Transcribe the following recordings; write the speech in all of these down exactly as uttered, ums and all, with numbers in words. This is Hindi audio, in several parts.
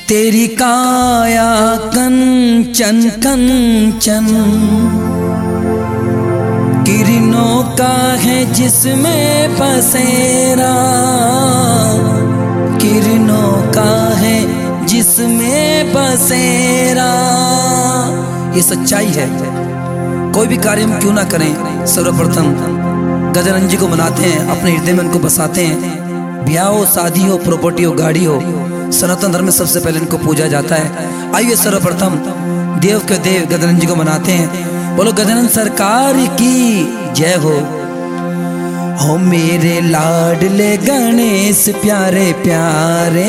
तेरी काया कंचन कंचन, किरणों का है जिसमें बसेरा, किरणों का है जिसमें बसेरा। ये सच्चाई है। कोई भी कार्य हम क्यों ना करें, सर्वप्रथम गजानन जी को मनाते हैं, अपने हृदय में उनको बसाते हैं। ब्याह हो, शादी हो, प्रॉपर्टी हो, गाड़ी हो, सनातन धर्म में सबसे पहले इनको पूजा जाता है। आइए सर्वप्रथम देव के देव गजानन जी को मनाते हैं। बोलो गजानन सरकार की जय हो। हो मेरे लाडले गणेश प्यारे प्यारे,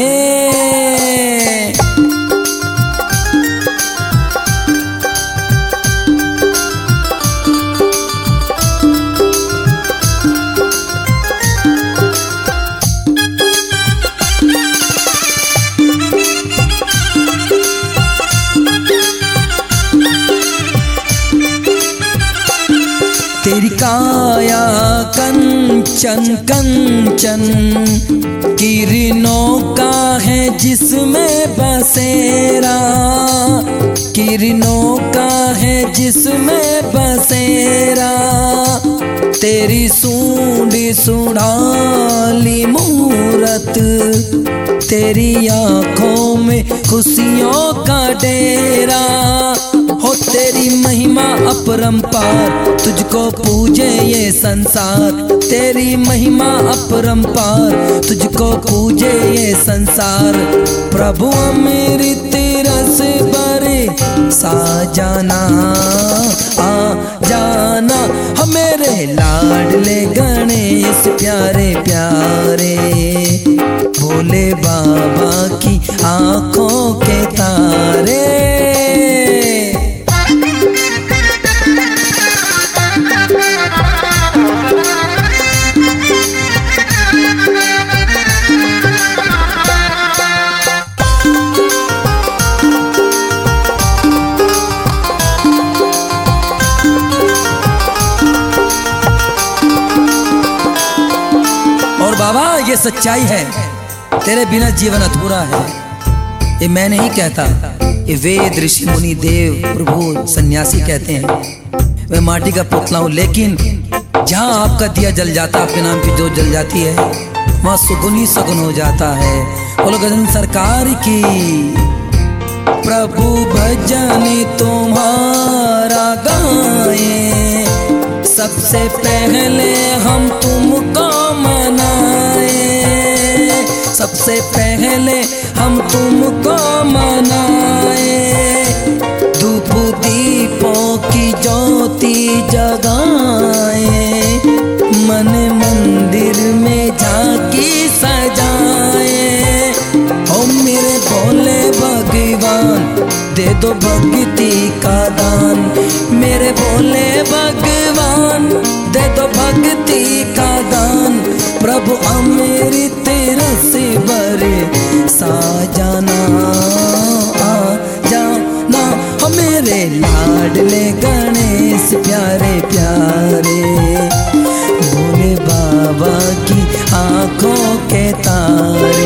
तेरी काया कंचन कंचन, किरणों का है जिसमें बसेरा, किरणों का है जिसमें बसेरा। तेरी सूंडी सुढ़ाली मूरत, तेरी आँखों में खुशियों का डेरा। हो तेरी महिमा अपरंपार, तुझको पूजे ये संसार। तेरी महिमा अपरंपार, तुझको पूजे ये संसार। प्रभु मेरी रस बरे सा जाना, आ जाना। हम मेरे लाडले गणेश प्यारे प्यारे, भोले बाबा की आंखों के तारे। बाबा ये सच्चाई है, तेरे बिना जीवन अधूरा है। ये मैं नहीं कहता, ये वेद ऋषि मुनि देव प्रभु सन्यासी कहते हैं। मैं माटी का पुतला हूँ, लेकिन जहाँ आपका दिया जल जाता, आपके नाम की जोत जल जाती है, वहाँ सुगुन ही सगुन हो जाता है। बोलो गजानन सरकार की। प्रभु भजन तुम्हारा गाए, सबसे पहले हम तुमको मनाए, सबसे पहले हम तुमको मनाए। धूप दीपों की ज्योति जगाए, मन मंदिर में झांकी सजाए। ओ मेरे भोले भगवान दे दो भक्ति का दान, मेरे भोले भगवान दे दो भक्ति का दान। प्रभु अमृत रस बरे सा जाना, आ जाना। हो मेरे लाडले गणेश प्यारे प्यारे, भोले बाबा की आंखों के तारे।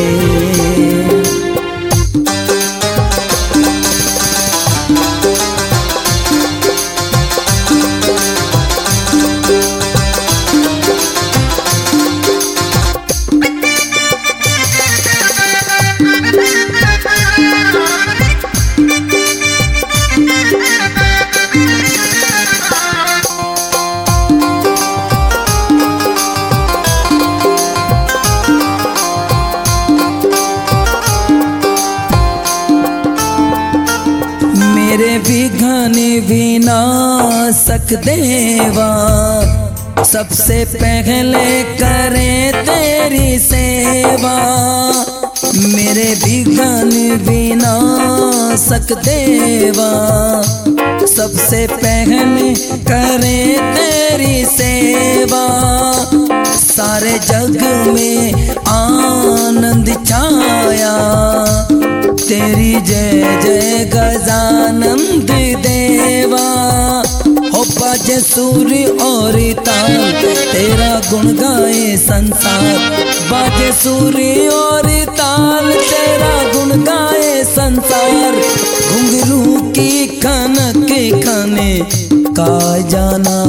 मेरे विघ्न विनाशक देवा, सबसे पहले करें तेरी सेवा। मेरे विघ्न विनाशक देवा, सबसे पहले करें तेरी सेवा। सारे जग में आनंद छाया, तेरी जय जय गजानन देवा। हो बाजे सूर्य और ताल, तेरा गुण गाए संसार। बाजे सूरी और ताल तेरा गुण गाए संसार। घुंघरू की खनक खाने का जाना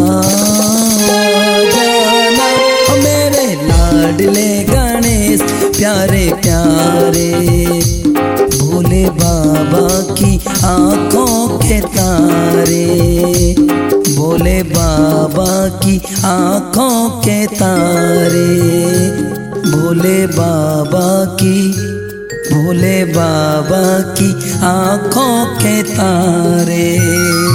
जाना मेरे लाडले गणेश प्यारे प्यारे भोले बाबा की आंखों के तारे। भोले बाबा की आंखों के तारे। भोले बाबा की भोले बाबा की आंखों के तारे।